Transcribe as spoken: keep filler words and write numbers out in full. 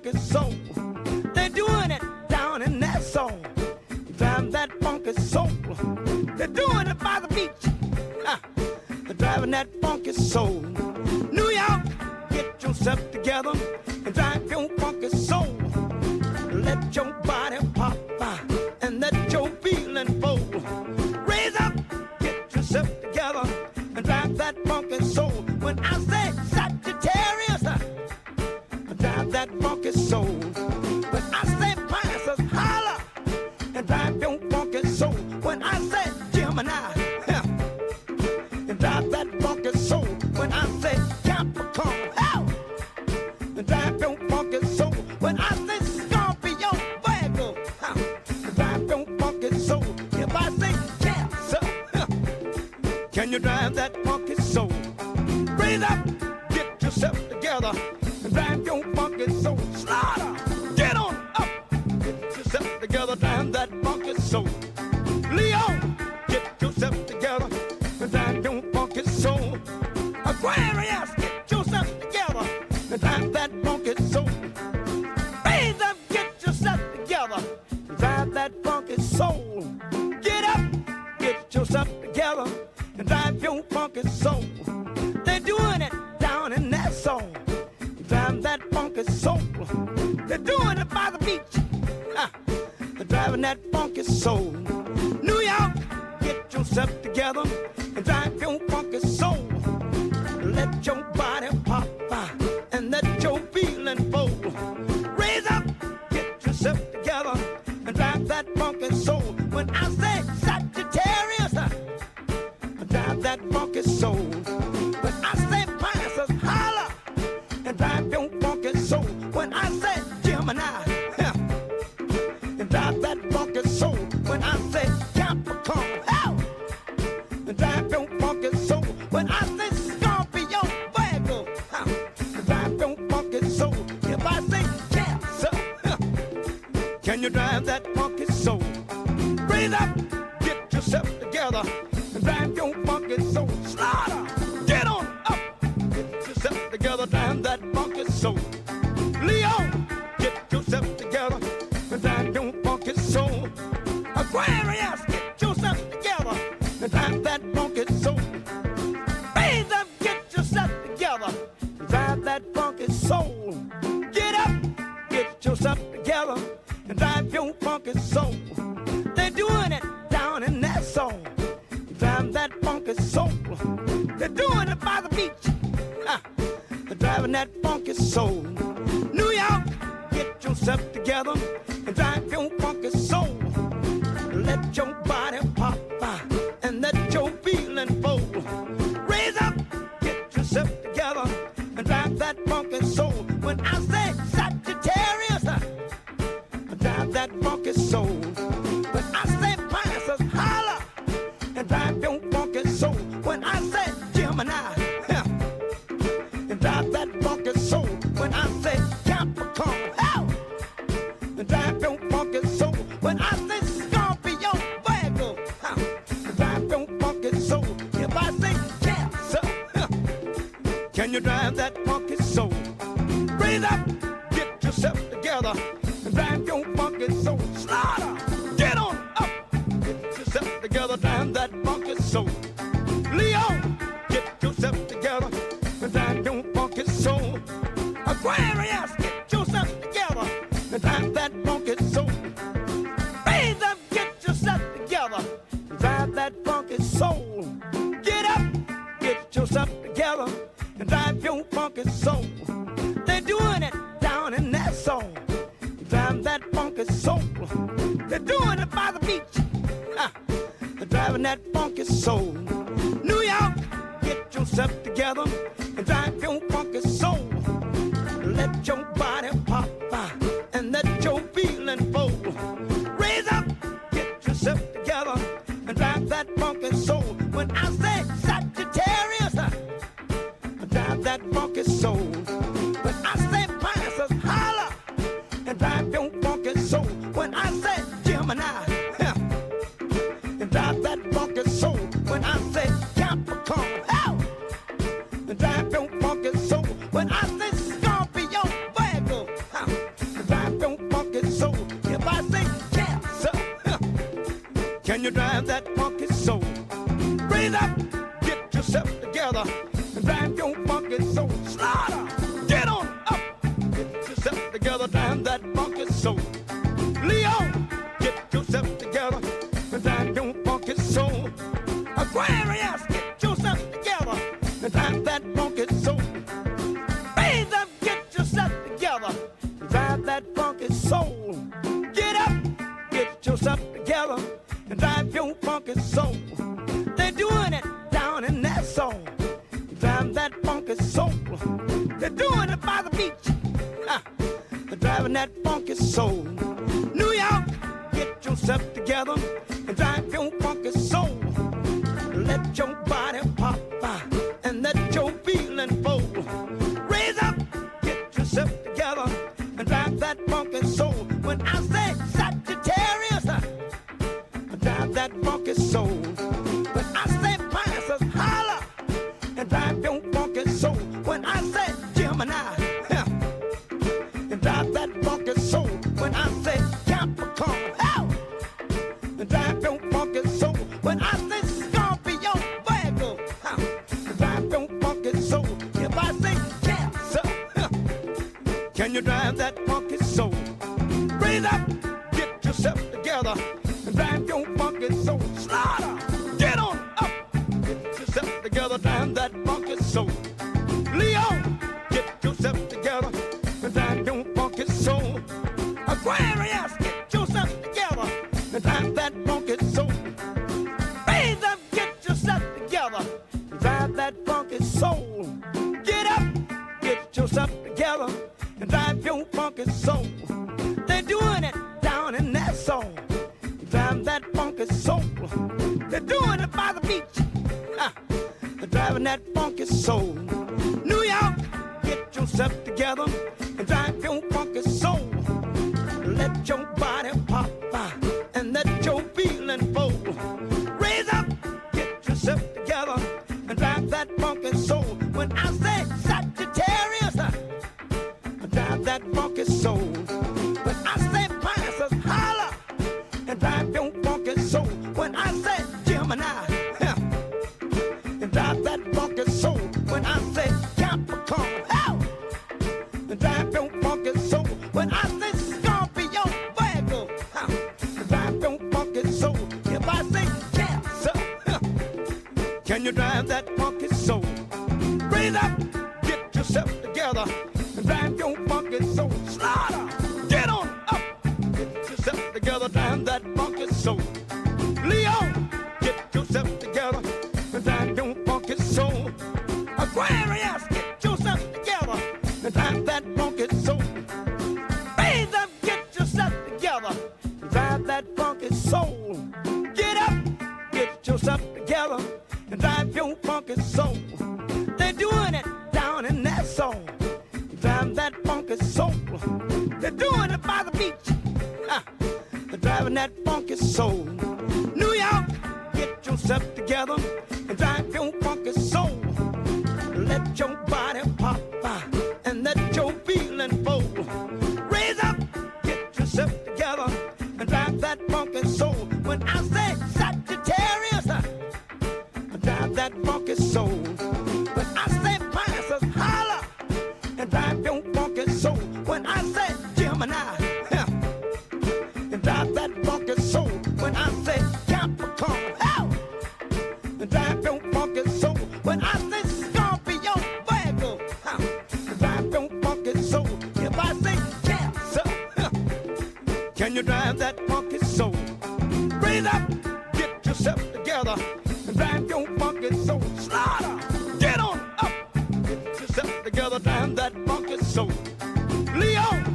funky soul. They're doing it down in that soul. Driving that funky soul. They're doing it by the beach. Ah, they're driving that funky soul. New York, get yourself together and drive your funky soul. Let your body pop by and let your feeling flow. Raise up, get yourself together and drive that funky soul. When I say Sagittarius, uh, drive that funky soul. When I say Pisces, holler and drive your funky soul. When I say Gemini, yeah, and drive that funky soul. When I say Capricorn, oh, and drive your funky soul. When I say Scorpio, Virgo, huh, and drive your funky soul. If I say Cancer, huh, can you drive that funky soul? Raise up, get yourself together and drive your funky soul. Slaughter, get on up, get yourself together, drive that funky soul. Leon, get yourself together and drive your funky soul. Aquarius, get yourself together and drive that funky soul. Raise up, get yourself together and drive that funky soul. Get up, get yourself together and drive your funky soul. They're doing it down in that soul. Driving that funky soul. They're doing it by the beach. Ah, they're driving that funky soul. New York, get yourself together and drive your funky soul. Let your body pop by and let your feeling flow. Raise up, get yourself together and drive that funky soul. When I say Sagittarius, uh, drive that funky soul. When I say Pisces, holler and drive your funky soul. When I say Gemini, yeah, and drive that funky soul. When I say Capricorn, oh, and drive your funky soul. When I say Scorpio, Virgo, huh, and drive your funky soul. If I say Cancer, huh, can you drive that funky soul? Raise up, get yourself together and drive your funky soul. Slaughter, get on up, get yourself together, drive that funky soul. Leon, get yourself together and drive your funky soul. Aquarius, get yourself together and drive that funky soul. Raise up, get yourself together and drive that funky soul. Get up, get yourself together and drive your funky soul. They're doing it down in that soul. Driving that funky soul. They're doing it by the beach. Ah, they're driving that funky soul. New York, get yourself together and drive your funky soul. Let your body pop by and let your feeling flow. Raise up, get yourself together and drive that funky soul. When I say Sagittarius, uh, drive that funky soul. When I say Pisces, holler and drive your funky soul. When I say Gemini, yeah, and drive that funky soul. When I say Capricorn, oh, and drive your funky soul. When I say Scorpio, Virgo, huh, and drive your funky soul. If I say Cancer, huh, can you drive that funky soul? Raise up, get yourself together and drive your funky soul. Slaughter, get on up, get yourself together, drive that funky soul. Leon, get yourself together and drive your funky soul. Aquarius, get yourself together and drive that funky soul. Raise up, get yourself together and drive that funky soul. Get up, get yourself together and drive your funky soul. They're doing it down in that soul. Driving that funky soul. They're doing it by the beach. Ah, they're driving that funky soul. New York, get yourself together and drive your funky soul. Let your body pop by and let your feeling flow. Raise up, get yourself together and drive that funky soul. When I say Sagittarius, uh, drive that funky soul. When I say Pisces, holler and drive your funky soul. When I say Gemini, yeah, and drive that funky soul. When I say Capricorn, oh, and drive your funky soul. When I say Scorpio, Virgo, huh, Raise up, get yourself together, and drive your funky soul. Slaughter, get on up, get yourself together, drive that funky soul. Leon, get yourself together, and drive your funky soul. Aquarius, get yourself together, and drive that funky soul. Raise up, get yourself together, and drive that funky soul. Get up, get yourself together, and drive your funky soul. They're doing it down in that song. Drive that funky soul. They're doing it by the beach. Ah, they're driving that funky soul. New York, get yourself together and drive your funky soul. Let your body pop by and let your feeling flow. Raise up, get yourself together and drive that funky soul. When I say Sagittarius, ah, drive that funky soul. When I say Pisces, holla and drive your funky soul. When I say Gemini, yeah, and drive that funky soul. When I say Capricorn, hell, and drive your funky soul. When I say Scorpio, Virgo, huh, and drive your funky soul. If I say Cancer, huh, can you drive that funky soul? Raise up, get yourself together, and drive your funky soul. Slaughter, get on up, get yourself together, drive that funky soul. Leon, get yourself together, and drive your funky soul. Aquarius, get yourself together, and drive that funky soul. Raise up, get yourself together, and drive that funky soul. Get up, get yourself together, and drive your funky soul. They're doing it down in that song. Drive that funky soul. They're doing it by the beach. Ah, they're driving that funky soul. New York, get yourself together and drive your funky soul. Let your body pop by and let your feeling flow. Raise up, get yourself together and drive that funky soul. When I say Sagittarius, ah, drive that funky soul. When I say Pisces, holla and drive your funky soul. When I say Gemini, yeah, and drive that funky soul. When I say Capricorn, hell, and drive your funky soul. When I say Scorpio, Virgo, huh, and drive your funky soul. If I say Cancer, huh, can you drive that funky soul? Raise up, get yourself together, and drive your funky soul. Slaughter, get on up, get yourself together, drive that funky soul. Leon, get yourself together, and drive your funky soul. Aquarius, get yourself together, and drive that funky soul. Raise up, get yourself together, and drive that funky soul. Get up, get yourself together, and drive your funky soul. They're doing it down in that song. Drive that funky soul. They're doing it by the beach. Ah, they're driving that funky soul. New York, get yourself together and drive your funky soul. Let your body pop by and let your feeling flow. Raise up, get yourself together and drive that funky soul. When I say Sagittarius, ah, drive that funky soul. When I say Pisces, holla and drive your funky soul. When I say Gemini, yeah, and drive that funky soul. When I say Capricorn, hell, and drive your funky soul. When I say Scorpio, Virgo, huh, and drive your funky soul. If I say Cancer, huh, can you drive that funky soul? Raise up, get yourself together, and drive your funky soul. Slaughter, get on up, get yourself together, drive that funky soul. Leon,